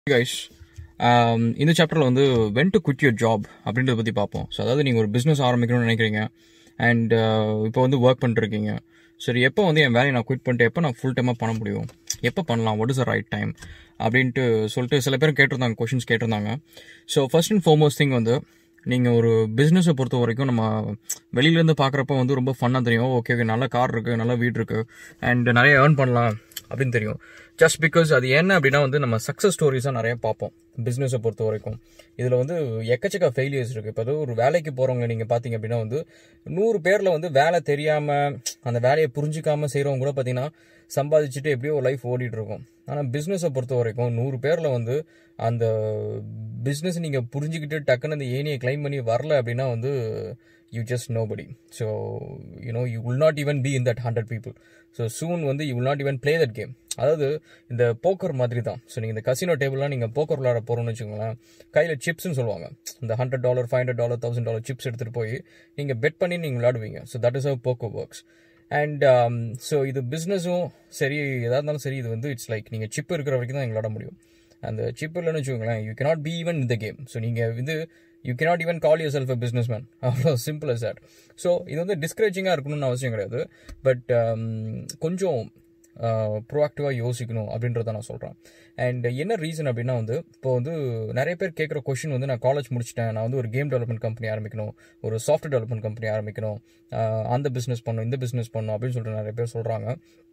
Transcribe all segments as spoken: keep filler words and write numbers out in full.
Guys இந்த சாப்டரில் வந்து when to quit your job அப்படின்றத பற்றி பார்ப்போம். ஸோ அதாவது நீங்கள் ஒரு பிஸ்னஸ் ஆரம்பிக்கணும்னு நினைக்கிறீங்க அண்ட் இப்போ வந்து ஒர்க் பண்ணிட்டுருக்கீங்க. சரி, எப்போ வந்து என் வேலையை நான் குவிட் பண்ணிட்டு எப்போ நான் ஃபுல் டைமாக பண்ண முடியும், எப்போ பண்ணலாம், what is the right time அப்படின்ட்டு சொல்லிட்டு சில பேர் கேட்டிருந்தாங்க, கொஷின்ஸ் கேட்டிருந்தாங்க. So first and foremost thing வந்து நீங்கள் ஒரு பிஸ்னஸை பொறுத்த வரைக்கும் நம்ம வெளியிலேருந்து பார்க்குறப்ப வந்து ரொம்ப ஃபன்னாக தெரியும். ஓகே ஓகே நல்ல கார் இருக்குது, நல்ல வீடு இருக்குது அண்ட் நிறைய ஏர்ன் பண்ணலாம் அப்படின்னு தெரியும். ஜஸ்ட் பிகாஸ் அது என்ன அப்படின்னா வந்து நம்ம சக்ஸஸ் ஸ்டோரிஸாக நிறைய பார்ப்போம் பிஸ்னஸை பொறுத்த வரைக்கும். இதில் வந்து எக்கச்சக்க ஃபெயிலியர்ஸ் இருக்குது. இப்போ ஒரு வேலைக்கு போகிறவங்க நீங்கள் பார்த்தீங்க அப்படின்னா வந்து நூறு பேரில் வந்து வேலை தெரியாமல் அந்த வேலையை புரிஞ்சிக்காமல் செய்கிறவங்க கூட பார்த்தீங்கன்னா சம்பாதிச்சுட்டு எப்படியோ லைஃப் ஓடிட்டுருக்கும். ஆனால் பிஸ்னஸை பொறுத்த வரைக்கும் நூறு பேரில் வந்து அந்த பிஸ்னஸ் நீங்கள் புரிஞ்சுக்கிட்டு டக்குன்னு அந்த ஏனியை கிளைம் பண்ணி வரல அப்படின்னா வந்து you just nobody. So you know you will not even be in that one hundred people. So soon வந்து you will not even play that game. அதாவது இந்த போக்கர் மாதிரி தான். ஸோ நீங்கள் இந்த கசினோ டேபிள்லாம் நீங்கள் போக்கர் விளாட போகிறோன்னு வச்சுக்கோங்களேன், கையில் சிப்ஸ்ன்னு சொல்லுவாங்க, இந்த hundred dollar five hundred dollar thousand dollar chips எடுத்துகிட்டு போய் நீங்கள் பெட் பண்ணி நீங்கள் விளாடுவீங்க. So that is how poker works. And so இது பிஸ்னஸும் சரி எதாக இருந்தாலும் சரி, இது வந்து இட்ஸ் லைக் நீங்கள் சிப் இருக்கிற வரைக்கும் தான் நீங்கள் விளாட முடியும். அந்த சிப் இல்லைன்னு வச்சுக்கோங்களேன், you cannot be even in the game. So நீங்கள் வந்து you cannot even call yourself a businessman. அவ்வளோ சிம்பிள் அஸ் தட். ஸோ இது வந்து டிஸ்கரேஜிங்காக இருக்கணும்னு அவசியம் கிடையாது, பட் கொஞ்சம் ப்ரோஆக்டிவாக யோசிக்கணும் அப்படின்றத நான் சொல்கிறேன். அண்ட் என்ன ரீசன் அப்படின்னா வந்து இப்போ வந்து நிறைய பேர் கேட்குற கொஷின் வந்து நான் காலேஜ் முடிச்சிட்டேன், நான் வந்து ஒரு கேம் டெவலப்மெண்ட் கம்பெனி ஆரம்பிக்கணும், ஒரு சாஃப்ட்வேர் டெவலப்மெண்ட் கம்பெனி ஆரம்பிக்கணும், அந்த பிஸ்னஸ் பண்ணணும், இந்த பிஸ்னஸ் பண்ணணும் அப்படின்னு சொல்லிட்டு நிறைய பேர் சொல்கிறாங்க.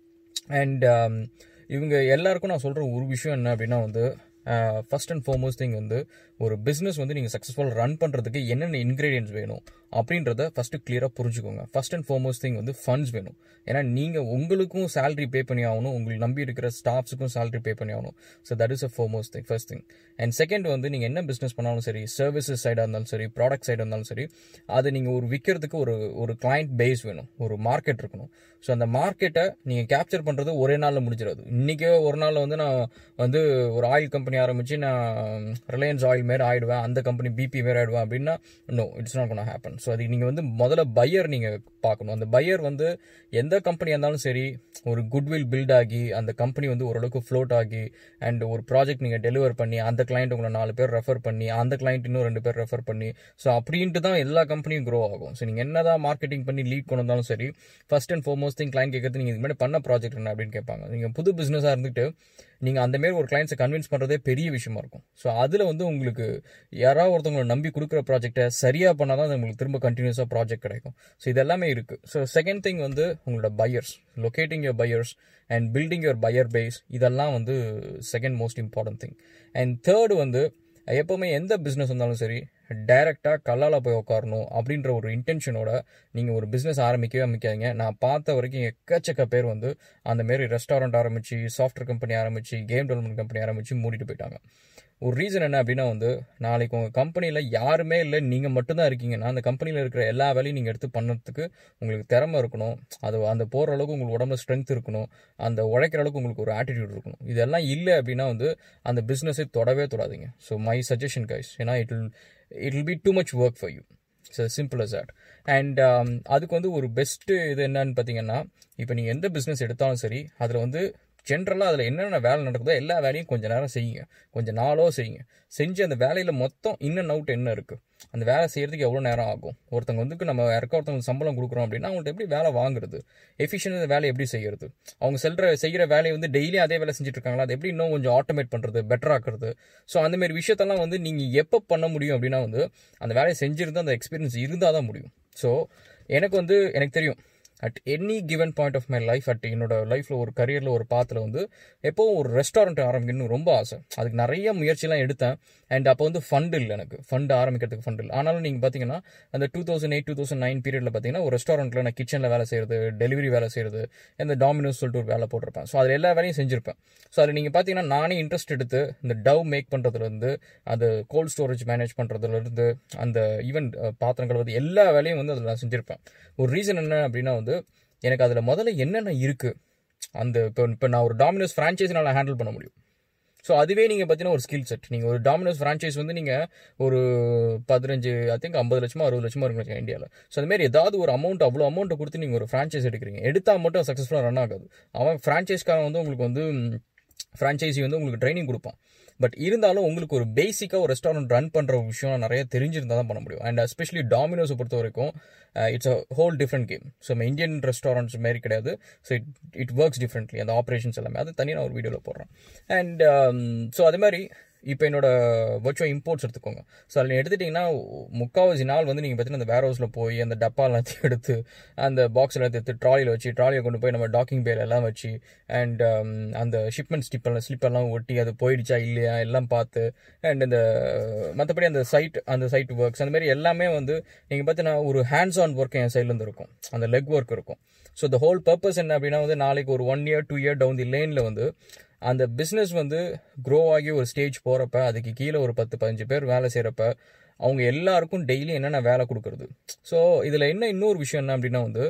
அண்ட் இவங்க எல்லாருக்கும் நான் சொல்கிற ஒரு விஷயம் என்ன அப்படின்னா வந்து ஃபர்ஸ்ட் அண்ட் ஃபார்மோஸ்ட் திங் வந்து ஒரு பிஸ்னஸ் வந்து நீங்கள் சக்ஸஸ்ஃபுல்லாக ரன் பண்ணுறதுக்கு என்னென்ன இன்க்ரீடியன்ஸ் வேணும் அப்படின்றத ஃபஸ்ட்டு கிளியராக புரிஞ்சுக்கோங்க. ஃபர்ஸ்ட் அண்ட் ஃபார்மோஸ்ட் திங் வந்து ஃபண்ட்ஸ் வேணும். ஏன்னா நீங்கள் உங்களுக்கும் சேலரி பே பண்ணி ஆகணும், உங்களுக்கு நம்பி இருக்கிற ஸ்டாஃப்ஸுக்கும் சேலரி பே பண்ணி ஆகணும். So that is a foremost thing, first thing. And second வந்து நீங்கள் என்ன பிஸ்னஸ் பண்ணாலும் சரி, சர்வீசஸ் சைடாக இருந்தாலும் சரி, ப்ராடக்ட் சைடாக இருந்தாலும் சரி, அதை நீங்கள் ஒரு விற்கிறதுக்கு ஒரு ஒரு கிளைண்ட் பேஸ் வேணும், ஒரு மார்க்கெட் இருக்கணும். ஸோ அந்த மார்க்கெட்டை நீங்கள் கேப்சர் பண்ணுறது ஒரே நாளில் முடிஞ்சிடாது. இன்றைக்கே ஒரு நாளில் வந்து நான் வந்து ஒரு ஆயில் கம்பெனி ஆரம்பித்து நான் ரிலையன்ஸ் ஆயில் மாரி ஆகிடுவேன், அந்த கம்பெனி பிபி மாரி ஆகிடுவேன் அப்படின்னா no, it's not gonna happen. So அது நீங்கள் வந்து முதல்ல பையர் நீங்கள் பார்க்கணும். அந்த பையர் வந்து எந்த கம்பெனியாக இருந்தாலும் சரி ஒரு குட்வில் பில்ட் ஆகி அந்த கம்பெனி வந்து ஓரளவுக்கு ஃப்ளோட் ஆகி அண்ட் ஒரு ப்ராஜெக்ட் நீங்கள் டெலிவர் பண்ணி அந்த கிளைண்ட் உங்களை நாலு பேர் ரெஃபர் பண்ணி அந்த கிளைண்ட் இன்னும் ரெண்டு பேர் ரெஃபர் பண்ணி ஸோ அப்படின்ட்டு தான் எல்லா கம்பெனியும் க்ரோ ஆகும். ஸோ நீங்கள் என்ன தான் மார்க்கெட்டிங் பண்ணி லீட் கொண்டு வந்தாலும் சரி, first and foremost thing client கேட்கறது நீங்கள் இது மாதிரி பண்ண ப்ராஜெக்ட் என்ன அப்படின்னு கேட்பாங்க. நீங்கள் புது பிஸ்னஸாக இருந்துட்டு நீங்கள் அந்தமாரி ஒரு கிளைண்ட்ஸை கன்வின்ஸ் பண்ணுறதே பெரிய விஷயமா இருக்கும். ஸோ அதில் வந்து உங்களுக்கு யாராவது ஒருத்தவங்களை நம்பி கொடுக்குற ப்ராஜெக்டை சரியாக பண்ணால் தான் உங்களுக்கு திரும்ப கண்டினியூஸாக ப்ராஜெக்ட் கிடைக்கும். ஸோ இதெல்லாமே இருக்குது. ஸோ செகண்ட் திங் வந்து உங்களோட buyers, locating your buyers and building your buyer base, இதெல்லாம் வந்து second most important thing. And third வந்து எப்போவுமே எந்த பிஸ்னஸ் இருந்தாலும் சரி டைரெக்டாக கல்லால் போய் உட்காரணும் அப்படின்ற ஒரு இன்டென்ஷனோட நீங்கள் ஒரு பிஸ்னஸ் ஆரம்பிக்கவே ஆரம்பிக்காதீங்க. நான் பார்த்த வரைக்கும் எக்கச்சக்க பேர் வந்து அந்தமாரி ரெஸ்டாரண்ட் ஆரம்பித்து, சாஃப்ட்வேர் கம்பெனி ஆரம்பித்து, கேம் டெவலப்மெண்ட் கம்பெனி ஆரம்பித்து மூடிட்டு போயிட்டாங்க. ஒரு ரீசன் என்ன அப்படின்னா வந்து நாளைக்கு உங்கள் கம்பெனியில் யாருமே இல்லை, நீங்கள் மட்டும்தான் இருக்கீங்கன்னா அந்த கம்பெனியில் இருக்கிற எல்லா வேலையும் நீங்கள் எடுத்து பண்ணுறதுக்கு உங்களுக்கு திறமை இருக்கணும், அது அந்த போகிற அளவுக்கு உங்களுக்கு உடம்புல ஸ்ட்ரென்த் இருக்கணும், அந்த உழைக்கிற அளவுக்கு உங்களுக்கு ஒரு ஆட்டிடியூட் இருக்கணும். இதெல்லாம் இல்லை அப்படின்னா வந்து அந்த பிஸ்னஸை தொடவே தொடாதீங்க. ஸோ மை சஜஷன் கைஸ், ஏன்னா it will it will be too much work for you. So simple as that. And அதுக்கு வந்து ஒரு பெஸ்ட்டு இது என்னன்னு பார்த்தீங்கன்னா, இப்போ நீங்கள் எந்த பிஸ்னஸ் எடுத்தாலும் சரி அதில் வந்து ஜென்ரலாக அதில் என்னென்ன வேலை நடக்குதோ எல்லா வேலையும் கொஞ்சம் நேரம் செய்யுங்க, கொஞ்சம் நாளோ செய்யுங்க. செஞ்சு அந்த வேலையில் மொத்தம் இன் அண்ட் அவுட் என்ன இருக்குது, அந்த வேலை செய்கிறதுக்கு எவ்வளோ நேரம் ஆகும், ஒருத்தவங்க வந்து நம்ம யாருக்கா ஒருத்தவங்களுக்கு சம்பளம் கொடுக்குறோம் அப்படின்னா அவங்கள்ட்ட எப்படி வேலை வாங்குறது, எஃபிஷியன்ட் வேலை எப்படி செய்கிறது, அவங்க செல்ற செய்கிற வேலையை வந்து டெய்லியும் அதே வேலை செஞ்சுட்டு இருக்காங்களா, அது எப்படி இன்னும் கொஞ்சம் ஆட்டோமேட் பண்ணுறது, பெட்டர் ஆக்குறது. ஸோ அந்தமாரி விஷயத்தெல்லாம் வந்து நீங்கள் எப்போ பண்ண முடியும் அப்படின்னா வந்து அந்த வேலையை செஞ்சுருந்து அந்த எக்ஸ்பீரியன்ஸ் இருந்தால் தான் முடியும். ஸோ எனக்கு வந்து எனக்கு தெரியும் at any given point of my life, at என்னோட லைஃப்பில் ஒரு கரியரில் ஒரு பாத்தில் வந்து எப்போவும் ஒரு ரெஸ்டாரண்ட் ஆரம்பிக்கணும்னு ரொம்ப ஆசை. அதுக்கு நிறைய முயற்சிலாம் எடுத்தேன். அண்ட் அப்போ வந்து ஃபண்ட் இல்லை, எனக்கு ஃபண்டு ஆரம்பிக்கிறதுக்கு ஃபண்ட் இல்லை. ஆனாலும் நீங்கள் பார்த்தீங்கன்னா அந்த two thousand eight two thousand nine பீரியடில் பார்த்தீங்கன்னா ஒரு ரெஸ்டாரண்ட்டில் நான் கிச்சனில் வேலை செய்கிறது, டெலிவரி வேலை செய்கிறது, இந்த டாமினோஸ் சொல்லிட்டு ஒரு வேலை போட்டிருப்பேன். ஸோ அதில் எல்லா வேலையும் செஞ்சுருப்பேன். ஸோ அதில் நீங்கள் பார்த்தீங்கன்னா நானே இன்ட்ரெஸ்ட் எடுத்து இந்த டவ் மேக் பண்ணுறதுலேருந்து அந்த கோல்ட் ஸ்டோரேஜ் மேனேஜ் பண்ணுறதுலேருந்து அந்த ஈவெண்ட் பாத்திரங்கள் வந்து எல்லா வேலையும் வந்து அதில் நான் செஞ்சுருப்பேன். ஒரு ரீசன் என்ன அப்படின்னா வந்து எனக்கு அதில் முதல்ல என்னென்ன இருக்குது, அந்த இப்போ இப்போ நான் ஒரு டாமினோஸ் ஃப்ரான்ச்சைஸினால் ஹேண்டில் பண்ண முடியும். ஸோ அதுவே நீங்கள் பார்த்தீங்கன்னா ஒரு ஸ்கில் செட். நீங்கள் ஒரு டாமினோஸ் ஃப்ரான்ச்சைஸ் வந்து நீங்கள் ஒரு பதினஞ்சு ஐ திங்க் ஐம்பது லட்சமா அறுபது லட்சமா இருக்குன்னு இந்தியாவில். ஸோ அதுமாரி ஏதாவது ஒரு அமௌண்ட் அவ்வளோ அமௌண்ட்டை கொடுத்து நீங்கள் ஒரு ஃப்ரான்ச்சைஸ் எடுக்கிறீங்க, எடுத்தால் மட்டும் சக்ஸஸ்ஃபுல்லாக ரன் ஆகாது. அவன் ஃப்ரான்ச்சைஸ்க்காரன் வந்து உங்களுக்கு வந்து ஃப்ரான்ச்சைஸி வந்து உங்களுக்கு ட்ரைனிங் கொடுப்பான். பட் இருந்தாலும் உங்களுக்கு ஒரு பேசிக்காக ஒரு ரெஸ்டாரண்ட் ரன் பண்ணுற ஒரு விஷயம் நிறைய தெரிஞ்சிருந்தால் தான் பண்ண முடியும். அண்ட் எஸ்பெஷலி டாமினோஸை பொறுத்த வரைக்கும் it's a whole different game. So நம்ம இந்தியன் ரெஸ்டாரண்ட்ஸ் மாரி கிடையாது. So it it works differently. அந்த ஆப்ரேஷன்ஸ் எல்லாமே அது தனியாக நான் ஒரு வீடியோவில் போடுறேன். அண்ட் ஸோ அது மாதிரி இப்போ என்னோட வர்ச்சுவல் இம்போர்ட்ஸ் எடுத்துக்கோங்க. ஸோ அதில் எடுத்துட்டிங்கன்னா முக்கால்வாசி நாள் வந்து நீங்கள் பார்த்தீங்கன்னா அந்த வேர் ஹவுஸில் போய் அந்த டப்பா எல்லாத்தையும் எடுத்து அந்த பாக்ஸில் எடுத்து ட்ராலியில் வச்சு ட்ராலியை கொண்டு போய் நம்ம டாக்கிங் பேல எல்லாம் வச்சு அண்ட் அந்த ஷிப்மெண்ட் ஸ்லிப்பெல்லாம் ஸ்லிப்பெல்லாம் ஒட்டி அது போயிடுச்சா இல்லையா எல்லாம் பார்த்து அண்ட் இந்த மற்றபடி அந்த சைட் அந்த சைட் ஒர்க்ஸ் அந்த மாதிரி எல்லாமே வந்து நீங்கள் பார்த்தீங்கன்னா ஒரு ஹேண்ட்ஸ் ஆன் ஒர்க் என் சைட்லேருந்து இருக்கும், அந்த லெக் ஒர்க் இருக்கும். ஸோ த ஹோல் பர்பஸ் என்ன அப்படின்னா வந்து நாளைக்கு ஒரு one year two year down the லேனில் வந்து அந்த பிஸ்னஸ் வந்து க்ரோ ஆகி ஒரு ஸ்டேஜ் போகிறப்ப அதுக்கு கீழே ஒரு பத்து பதினஞ்சு பேர் வேலை செய்கிறப்ப அவங்க எல்லாருக்கும் டெய்லி என்னென்ன வேலை கொடுக்குறது. ஸோ இதில் என்ன இன்னொரு விஷயம் என்ன அப்படின்னா வந்து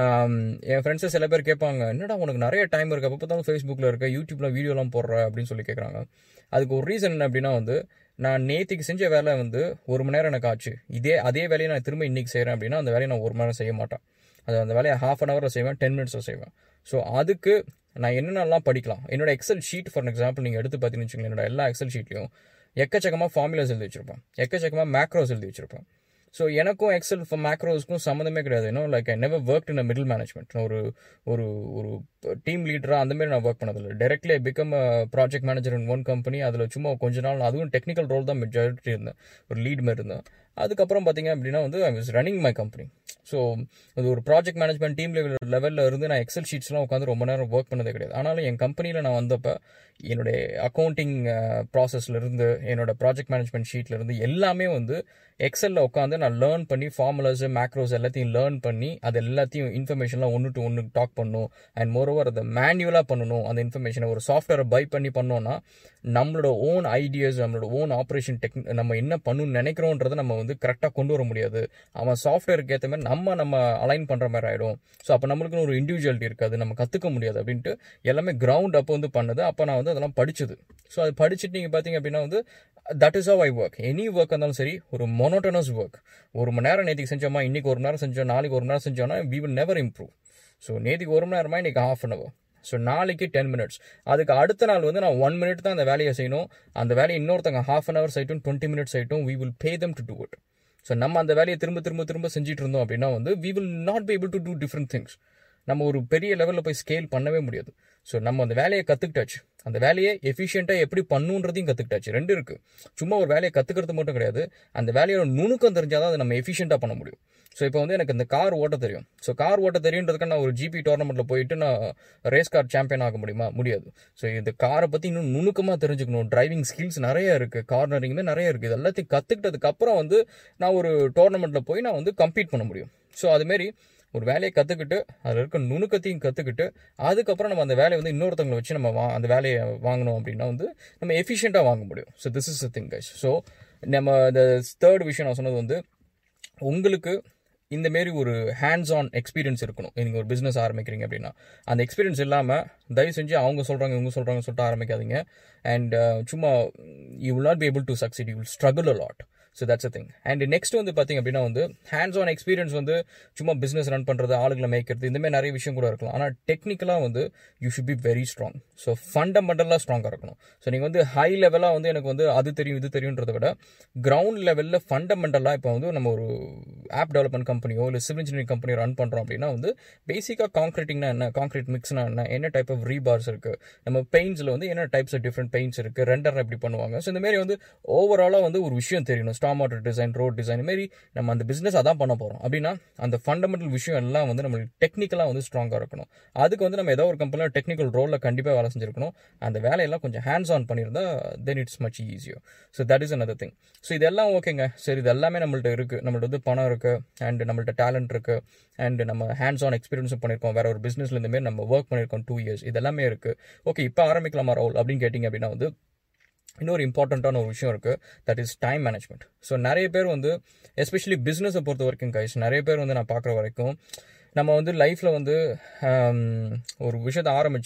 என் ஃப்ரெண்ட்ஸை சில பேர் கேட்பாங்க, என்னடா உனக்கு நிறைய டைம் இருக்குது, அப்போ தான் ஃபேஸ்புக்கில் இருக்க யூடியூப்ல வீடியோலாம் போடுற அப்படின்னு சொல்லி கேட்குறாங்க. அதுக்கு ஒரு ரீசன் என்ன அப்படின்னா வந்து நான் நேற்றுக்கு செஞ்ச வேலை வந்து ஒரு மணி நேரம் எனக்கு ஆச்சு. இதே அதே வேலையை நான் திரும்ப இன்றைக்கி செய்கிறேன் அப்படின்னா அந்த வேலையை நான் ஒரு மணி நேரம் செய்ய மாட்டேன். அது அந்த வேலையை ஹாஃப் அன் ஹவரில் செய்வேன், டென் மினிட்ஸில் செய்வேன். ஸோ அதுக்கு நான் என்னென்னலாம் படிக்கலாம். என்னோட எக்ஸல் ஷீட் ஃபார் எக்ஸாம்பிள் நீங்கள் எடுத்து பார்த்தீங்கன்னு வச்சுக்கோங்க, என்னோட எல்லா எக்ஸல் ஷீட்லையும் எக்கச்சக்கமாக ஃபார்முலாஸ் எழுதி வச்சிருப்பேன், எக்கச்சக்கமாக மேக்ரோஸ் எழுதி வச்சிருப்பேன். ஸோ எனக்கும் எக்ஸல் மேக்ரோஸ்க்கும் சம்மந்தமே கிடையாது. இன்னும் like I never work in a middle management. ஒரு ஒரு ஒரு டீம் லீடராக அந்தமாரி நான் ஒர்க் பண்ணதில்லை. Directly I become a project manager in one company. அதில் சும்மா கொஞ்ச நாள் அதுவும் டெக்னிக்கல் ரோல் தான் மெஜாரிட்டி இருந்தேன், ஒரு லீட் மாதிரி இருந்தேன். அதுக்கப்புறம் பார்த்தீங்க அப்படின்னா வந்து I was running my company. So அது ஒரு ப்ராஜெக்ட் மேனேஜ்மெண்ட் டீம் லெவல் லெவலில் இருந்து நான் எக்ஸல் ஷீட்ஸ்லாம் உட்காந்து ரொம்ப நேரம் ஒர்க் பண்ணதே கிடையாது. ஆனாலும் என் கம்பெனியில் நான் வந்தப்போ என்னுடைய அக்கௌண்டிங் ப்ராசஸ்லேருந்து என்னோட ப்ராஜெக்ட் மேனேஜ்மெண்ட் ஷீட்லேருந்து எல்லாமே வந்து எக்ஸலில் உட்காந்து நான் லேர்ன் பண்ணி ஃபார்முலாஸ் மேக்ரோஸ் எல்லாத்தையும் லேர்ன் பண்ணி அது எல்லாத்தையும் இன்ஃபர்மேஷன்லாம் ஒன்று டு ஒன்று டாக் பண்ணணும். அண்ட் மோரோவர் அதை மேனுவலாக பண்ணணும். அந்த இன்ஃபர்மேஷனை ஒரு சாஃப்ட்வேரை பை பண்ணி பண்ணோன்னா நம்மளோட ஓன் ஐடியாஸ் நம்மளோட ஓன் ஆப்ரேஷன் டெக் நம்ம என்ன பண்ணணும்னு நினைக்கிறோன்றதை நம்ம வந்து கரெக்டாக கொண்டு வர முடியாது. அவன் சாஃப்ட்வேருக்கு ஏற்ற மாதிரி நம்ம நம்ம அலைன் பண்ணுற மாதிரி ஆகிடும். ஸோ அப்போ நம்மளுக்குன்னு ஒரு இண்டிவிஜுவாலிட்டி இருக்காது, நம்ம கற்றுக்க முடியாது அப்படின்ட்டு எல்லாமே கிரவுண்ட் அப்போ வந்து பண்ணது. அப்போ நான் வந்து அதெல்லாம் படிச்சது. ஸோ அது படிச்சுட்டு நீங்கள் பார்த்தீங்க அப்படின்னா வந்து that is how I work. Any work இருந்தாலும் சரி, ஒரு மோனோட்டனஸ் ஒர்க். ஒரு மணி நேரம் நேற்றுக்கு செஞ்சோமா, இன்னைக்கு ஒரு மணி நேரம் செஞ்சோம், நாளைக்கு ஒரு மணி நேரம் செஞ்சோன்னா we will never improve. So நேற்றுக்கு ஒரு மணி நேரமா இன்னைக்கு ஹாஃப் அன் அவர், ஸோ நாளைக்கு டென் மினிட்ஸ். அதுக்கு அடுத்த நாள் வந்து நான் ஒன் மினிட் தான் அந்த வேலையை செய்யணும். அந்த வேலையை இன்னொருத்தங்க ஹாஃப் அன் ஹவர்ஸ் ஆகிட்டும் டுவெண்ட்டி மினிட்ஸ் ஆகிட்டும் we will pay them to do it. So நம்ம அந்த வேலையை திரும்ப திரும்ப திரும்ப செஞ்சுட்டு இருந்தோம் அப்படின்னா வந்து we will not be able to do different things. நம்ம ஒரு பெரிய லெவலில் போய் ஸ்கேல் பண்ணவே முடியாது. ஸோ நம்ம அந்த வேலையை கற்றுக்கிட்டாச்சு, அந்த வேலையை எஃபிஷியண்ட்டாக எப்படி பண்ணுன்றதையும் கற்றுக்கிட்டாச்சு. ரெண்டு இருக்குது. சும்மா ஒரு வேலையை கற்றுக்கிறது மட்டும் கிடையாது, அந்த வேலையோட நுணுக்கம் தெரிஞ்சால் தான் அதை நம்ம எஃபிஷியண்ட்டாக பண்ண முடியும். ஸோ இப்போ வந்து எனக்கு இந்த கார் ஓட்ட தெரியும். ஸோ கார் ஓட்ட தெரியுன்றதுக்கு நான் ஒரு ஜிபி டோர்னமெண்ட்டில் போயிட்டு நான் ரேஸ் கார் சாம்பியன் ஆக முடியுமா? முடியாது. ஸோ இந்த காரை பற்றி இன்னும் நுணுக்கமாக தெரிஞ்சுக்கணும். டிரைவிங் ஸ்கில்ஸ் நிறைய இருக்குது, கார்னரிங்குமே நிறைய இருக்குது. இது எல்லாத்தையும் கற்றுக்கிட்டதுக்கப்புறம் வந்து நான் ஒரு டோர்னமெண்ட்டில் போய் நான் வந்து கம்ப்ளீட் பண்ண முடியும். ஸோ அதுமாரி ஒரு வேலையை கற்றுக்கிட்டு அதில் இருக்க நுணுக்கத்தையும் கற்றுக்கிட்டு அதுக்கப்புறம் நம்ம அந்த வேலையை வந்து இன்னொருத்தவங்களை வச்சு நம்ம வா அந்த வேலையை வாங்கணும் அப்படின்னா வந்து நம்ம எஃபிஷியண்ட்டாக வாங்க முடியும். So this is the thing guys. So நம்ம இந்த தேர்ட் விஷயம் நான் சொன்னது வந்து உங்களுக்கு இந்தமாரி ஒரு ஹேண்ட்ஸ் ஆன் எக்ஸ்பீரியன்ஸ் இருக்கணும். நீங்கள் ஒரு பிஸ்னஸ் ஆரம்பிக்கிறீங்க அப்படின்னா அந்த எக்ஸ்பீரியன்ஸ் இல்லாமல் தயவு செஞ்சு அவங்க சொல்கிறாங்க இவங்க சொல்கிறாங்கன்னு சொல்லிட்டு ஆரம்பிக்காதீங்க. அண்ட் சும்மா you will not be able to succeed, you will struggle a lot. So that's a thing. And next வந்து பார்த்தீங்க அப்படின்னா வந்து ஹேண்ட்ஸ் ஆன் எக்ஸ்பீரியன்ஸ் வந்து சும்மா பிஸ்னஸ் ரன் பண்ணுறது, ஆளுங்களை மேய்க்கிறது, இந்தமாதிரி நிறைய விஷயம் கூட இருக்கலாம். ஆனால் டெக்னிக்கலாக வந்து you should be very strong. So ஃபண்டமெண்டலாக ஸ்ட்ராங்காக இருக்கணும். ஸோ நீங்கள் வந்து ஹை லெவலாக வந்து எனக்கு வந்து அது தெரியும் இது தெரியுன்றதை விட கிரவுண்ட் லெவலில் ஃபண்டமெண்டலாக இப்போ வந்து நம்ம ஒரு ஆப் டெவலப்மெண்ட் கம்பெனியோ இல்லை சிவில் இன்ஜினியரிங் கம்பெனியோ ரன் பண்ணுறோம் அப்படின்னா வந்து பேசிக்காக கான்க்ரீட்டிங்னா என்ன, கான்க்ரீட் மிக்ஸ்னா என்ன, என்ன டைப் ஆஃப் ரீபார்ஸ் இருக்குது, நம்ம பெயிண்ட்ஸில் வந்து என்ன டைப்ஸ் ஆஃப் டிஃப்ரெண்ட் பெயிண்ட்ஸ் இருக்குது, ரெண்டர் எப்படி பண்ணுவாங்க. ஸோ இந்தமாரி வந்து ஓவராலாக வந்து ஒரு விஷயம் தெரியணும். Storm water design, road design, மாரி நம்ம அந்த பிஸ்னஸ் அதான் பண்ண போகிறோம் அப்படின்னா அந்த ஃபண்டமெண்டல் விஷயம் எல்லாம் வந்து நம்மளுக்கு டெக்னிக்கலாக வந்து ஸ்ட்ராங்காக இருக்கணும். அதுக்கு வந்து நம்ம ஏதோ ஒரு கம்பெனியில் டெக்னிக்கல் ரோலில் கண்டிப்பாக வேலை செஞ்சுருக்கணும். அந்த வேலையெல்லாம் கொஞ்சம் ஹேண்ட்ஸ் ஆன் பண்ணியிருந்தா then it's much easier. So that is another thing. So இதெல்லாம் ஓகேங்க. சரி, இது எல்லாமே நம்மள்ட்ட இருக்குது. நம்மள்ட்ட வந்து பணம் இருக்குது அண்ட் நம்மள்ட்ட டேலண்ட் இருக்குது அண்ட் நம்ம ஹேண்ட்ஸ் ஆன் எக்ஸ்பீரியன்ஸும் பண்ணியிருக்கோம். வேற ஒரு பிஸ்னஸ்ல இந்த மாதிரி நம்ம ஒர்க் பண்ணியிருக்கோம் டூ இயர்ஸ். இதெல்லாமே இருக்குது. ஓகே, இப்போ ஆரம்பிக்கலாமா ராகுல் அப்படின்னு கேட்டிங்க அப்படின்னா வந்து இன்னொரு இம்பார்ட்டண்ட்டான ஒரு விஷயம் இருக்குது, that is time management. So நிறைய பேர் வந்து எஸ்பெஷலி பிஸ்னஸை பொறுத்த வரைக்கும் கைஸ் நிறைய பேர் வந்து நான் பார்க்குற வரைக்கும் நம்ம வந்து லைஃப்பில் வந்து ஒரு விஷயத்தை ஆரம்பித்து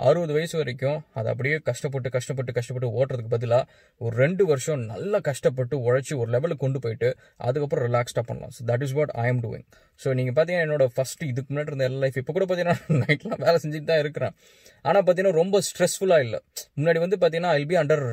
அறுபது வயசு வரைக்கும் அதை அப்படியே கஷ்டப்பட்டு கஷ்டப்பட்டு கஷ்டப்பட்டு ஓட்டுறதுக்கு பதிலாக ஒரு ரெண்டு வருஷம் நல்லா கஷ்டப்பட்டு உழைச்சி ஒரு லெவலுக்கு கொண்டு போயிட்டு அதுக்கப்புறம் ரிலாக்ஸ்டாக பண்ணலாம். So that is what I am doing. So நீங்கள் பார்த்தீங்கன்னா என்னோட ஃபஸ்ட்டு இதுக்கு முன்னாடி இருந்த எல்லா லைஃப் இப்போ கூட பார்த்தீங்கன்னா நைட்லாம் வேலை செஞ்சுட்டு தான் இருக்கிறேன். ஆனால் பார்த்தீங்கன்னா ரொம்ப ஸ்ட்ரெஸ்ஃபுல்லாக இல்லை. முன்னாடி வந்து பார்த்தீங்கன்னா ஐல் பி அண்டர்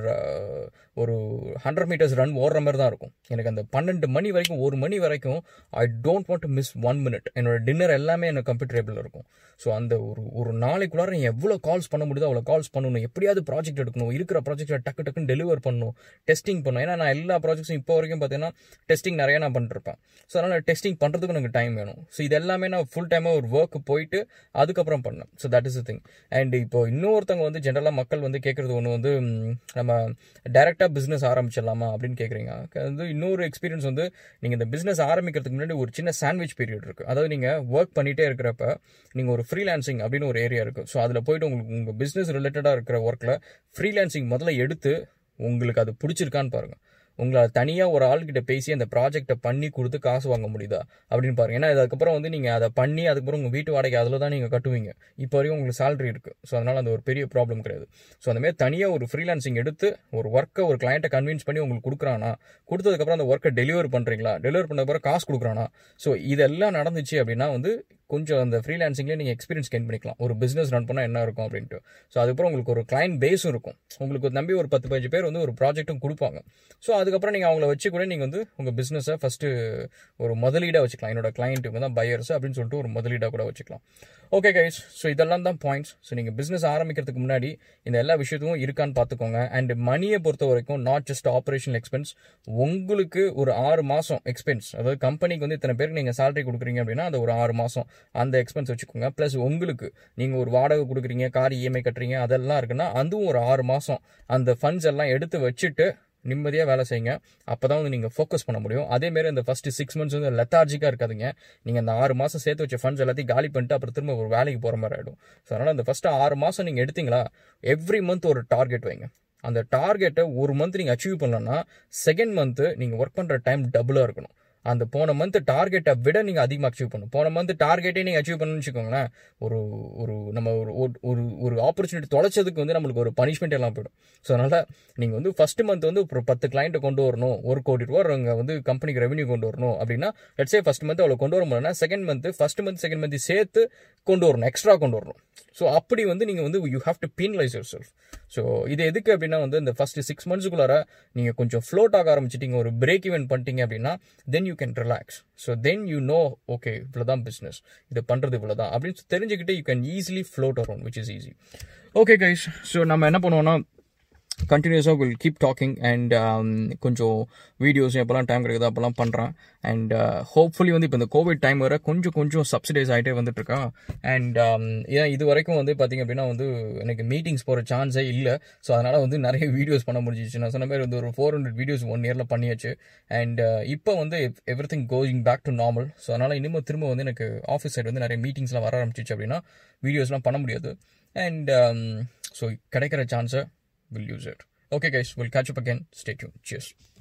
ஒரு ஹண்ட்ரட் மீட்டர்ஸ் ரன் ஓடுற மாதிரி தான் இருக்கும். எனக்கு அந்த பன்னெண்டு மணி வரைக்கும் ஒரு மணி வரைக்கும் I don't want to miss one minute. என்னோட டின்னர் எல்லாமே எனக்கு கம்ப்யூட்டர் டேபிளில் இருக்கும். ஸோ அந்த ஒரு ஒரு நாளைக்குள்ளார நீ எவ்வளோ கால்ஸ் பண்ண முடியுதோ அவ்வளோ கால்ஸ் பண்ணணும். எப்படியாவது ப்ராஜெக்ட் எடுக்கணும், இருக்கிற ப்ராஜெக்டை டக்கு டக்குன்னு டெலிவர் பண்ணணும், டெஸ்டிங் பண்ணணும். ஏன்னா நான் எல்லா ப்ராஜெக்ட்ஸும் இப்போ வரைக்கும் பார்த்தீங்கன்னா டெஸ்டிங் நிறையா நான் பண்ணிருப்பேன். ஸோ அதனால் டெஸ்டிங் பண்ணுறதுக்கு எனக்கு டைம் வேணும். ஸோ இது எல்லாமே நான் ஃபுல் டைமாக ஒரு ஒர்க்கு போயிட்டு அதுக்கப்புறம் பண்ணேன். So that is the thing. And இப்போ இன்னொருத்தவங்க வந்து ஜென்ரலாக மக்கள் வந்து கேட்குறது ஒன்று வந்து நம்ம டைரெக்டாக பிஸ்னஸ் ஆரம்பிச்சிடலாமா அப்படின்னு கேட்குறீங்க. வந்து இன்னொரு எக்ஸ்பீரியன்ஸ் வந்து நீங்கள் இந்த பிஸ்னஸ் ஆரம்பிக்கிறதுக்கு முன்னாடி ஒரு சின்ன சாண்ட்விச் பீரியட் இருக்குது. அதாவது நீங்கள் ஒர்க் பண்ணிகிட்டே இருக்கிறப்ப நீங்கள் ஒரு ஃப்ரீலான்சிங் அப்படின்னு ஒரு ஏரியா இருக்குது. ஸோ அதில் போய்ட்டு உங்களுக்கு உங்கள் பிஸ்னஸ் ரிலேட்டடாக இருக்கிற ஒர்க்கில் ஃப்ரீலான்சிங் முதல்ல எடுத்து உங்களுக்கு அது பிடிச்சிருக்கான்னு பாருங்கள். உங்களை தனியாக ஒரு ஆள்கிட்ட பேசி அந்த ப்ராஜெக்டை பண்ணி கொடுத்து காசு வாங்க முடியுதா அப்படின்னு பாருங்கள். ஏன்னா அதுக்கப்புறம் வந்து நீங்கள் அதை பண்ணி அதுக்கப்புறம் உங்கள் வீட்டு வாடகை அதில் தான் நீங்கள் கட்டுவீங்க. இப்போ வரைக்கும் உங்களுக்கு சேலரி இருக்குது. ஸோ அதனால் அந்த ஒரு பெரிய ப்ராப்ளம் கிடையாது. ஸோ அந்தமாதிரி தனியாக ஒரு ஃப்ரீலான்சிங் எடுத்து ஒரு ஒர்க்கை ஒரு கிளைண்ட்டை கன்வின்ஸ் பண்ணி உங்களுக்கு கொடுக்குறானா, கொடுத்ததுக்கப்புறம் அந்த ஒர்க்கை டெலிவர் பண்ணுறீங்களா, டெலிவர் பண்ணதுக்கப்புறம் காசு கொடுக்குறானா. ஸோ இதெல்லாம் நடந்துச்சு அப்படின்னா வந்து கொஞ்சம் அந்த ஃப்ரீலான்சிங்லேயே நீங்கள் எக்ஸ்பீரியன்ஸ் கெயின் பண்ணிக்கலாம். ஒரு பிஸ்னஸ் ரன் பண்ணால் என்ன இருக்கும் அப்படின்ட்டு. ஸோ அதுக்கப்புறம் உங்களுக்கு ஒரு கிளைண்ட் பேஸும் இருக்கும். உங்களுக்கு நம்பி ஒரு பத்து பதினஞ்சு பேர் வந்து ஒரு ப்ராஜெக்ட்டும் கொடுப்பாங்க. ஸோ அதுக்கப்புறம் நீங்கள் அவங்கள வச்சு கூட நீங்கள் வந்து உங்கள் பிஸ்னஸை ஃபஸ்ட்டு ஒரு முதலீடாக வச்சுக்கலாம். என்னோட கிளைண்ட்டுக்கு தான் பையர்ஸ் அப்படின்னு சொல்லிட்டு ஒரு முதலீடாக கூட வச்சுக்கலாம். ஓகே கைஸ், ஸோ இதெல்லாம் தான் பாயிண்ட்ஸ். ஸோ நீங்கள் பிஸ்னஸ் ஆரம்பிக்கிறதுக்கு முன்னாடி இந்த எல்லா விஷயத்தும் இருக்கான்னு பார்த்துக்கோங்க. அண்ட் மணியை பொறுத்த வரைக்கும் நாட் ஜஸ்ட் ஆப்ரேஷனல் எக்ஸ்பென்ஸ், உங்களுக்கு ஒரு ஆறு மாதம் எக்ஸ்பென்ஸ், அதாவது கம்பெனிக்கு வந்து இத்தனை பேருக்கு நீங்கள் சேலரி கொடுக்குறீங்க அப்படின்னா அந்த ஒரு ஆறு மாதம் அந்த எக்ஸ்பென்ஸ் வச்சுக்கோங்க. ப்ளஸ் உங்களுக்கு நீங்கள் ஒரு வாடகை கொடுக்குறீங்க, கார் இஎம்ஐ கட்டுறீங்க, அதெல்லாம் இருக்குன்னா அதுவும் ஒரு ஆறு மாதம் அந்த ஃபண்ட்ஸ் எல்லாம் எடுத்து வச்சுட்டு நிம்மதியாக வேலை செய்யுங்க. அப்போ தான் வந்து நீங்கள் ஃபோக்கஸ் பண்ண முடியும். அதேமாரி அந்த ஃபஸ்ட்டு சிக்ஸ் மந்த்ஸ் வந்து லெத்தார்ஜிக்காக இருக்காதுங்க. நீங்கள் அந்த ஆறு மாதம் சேர்த்து வச்ச ஃபண்ட்ஸ் எல்லாத்தையும் காலி பண்ணிட்டு அப்புறம் திரும்ப ஒரு வேலைக்கு போகிற மாதிரி ஆகிடும். ஸோ அதனால் அந்த ஃபஸ்ட்டு ஆறு மாதம் நீங்கள் எடுத்தீங்களா, எவ்ரி மந்த் ஒரு டார்கெட் வைங்க. அந்த டார்கெட்டை ஒரு மந்த் நீங்கள் அச்சீவ் பண்ணலன்னா செகண்ட் மந்த்து நீங்கள் ஒர்க் பண்ணுற டைம் டபுளாக இருக்கணும். அந்த போன மந்த் டார்கெட்டை விட நீங்கள் அதிகமாக அச்சீவ் பண்ணணும். போன மந்த் டார்கெட்டே நீங்கள் அச்சீவ் பண்ணணும்னு வச்சுக்கோங்களேன், ஒரு ஒரு நம்ம ஒரு ஒரு ஒரு ஆப்பர்ச்சுனிட்டி தொலைச்சதுக்கு வந்து நம்மளுக்கு ஒரு பனிஷ்மெண்ட் எல்லாம் போயிடும். ஸோ அதனால் நீங்கள் வந்து ஃபஸ்ட்டு மந்த் வந்து ஒரு பத்து கிளைண்ட்டை கொண்டு வரணும், ஒரு கோடி ரூபா அங்கே வந்து கம்பெனிக்கு ரெவன்யூ கொண்டு வரணும் அப்படின்னா லெட்ஸ் சே ஃபஸ்ட் மந்த் அவ்வளோ கொண்டு வர முடியலன்னா second month first month second month சேர்த்து கொண்டு வரணும், எக்ஸ்ட்ரா கொண்டு வரணும். ஸோ அப்படி வந்து நீங்கள் வந்து you have to penalise yourself. So இது எதுக்கு அப்படின்னா வந்து இந்த ஃபஸ்ட்டு சிக்ஸ் மந்த்ஸுக்குள்ளார நீங்கள் கொஞ்சம் ஃப்ளோட் ஆக ஆரம்பிச்சிட்டிங்க, ஒரு பிரேக் ஈவன் பண்ணிட்டீங்க அப்படின்னா then you can relax. So then you know okay இவ்வளோதான் பிஸ்னஸ், இது பண்ணுறது இவ்வளோதான் அப்படின்னு தெரிஞ்சுக்கிட்டு you can easily float around which is easy. Okay guys, so நம்ம என்ன பண்ணுவோம்னா கண்டினியூஸாக வில் கீப் டாக்கிங் அண்ட் கொஞ்சம் வீடியோஸ் எப்போல்லாம் டைம் கிடைக்குதோ அப்போல்லாம் பண்ணுறேன். அண்ட் ஹோப்ஃபுல்லி வந்து இப்போ இந்த கோவிட் டைம் வர கொஞ்சம் கொஞ்சம் சப்சிடைஸ் ஆகிட்டே வந்துட்டுருக்கேன். அண்ட் ஏன் இது வரைக்கும் வந்து பார்த்திங்க அப்படின்னா வந்து எனக்கு மீட்டிங்ஸ் போகிற சான்ஸே இல்லை. ஸோ அதனால் வந்து நிறைய வீடியோஸ் பண்ண முடிஞ்சிச்சு. நான் சொன்ன மாதிரி வந்து ஒரு ஃபோர் ஹண்ட்ரட் வீடியோஸ் ஒன் இயரில் பண்ணியாச்சு. அண்ட் இப்போ வந்து everything going back to normal. So அதனால் இனிமேல் திரும்ப வந்து எனக்கு ஆஃபீஸ் சைடு வந்து நிறைய மீட்டிங்ஸ்லாம் வர ஆரம்பிச்சிச்சு அப்படின்னா வீடியோஸ்லாம் பண்ண முடியாது. அண்ட் ஸோ கிடைக்கிற சான்ஸை we'll use it. Okay guys, we'll catch up again. Stay tuned. Cheers.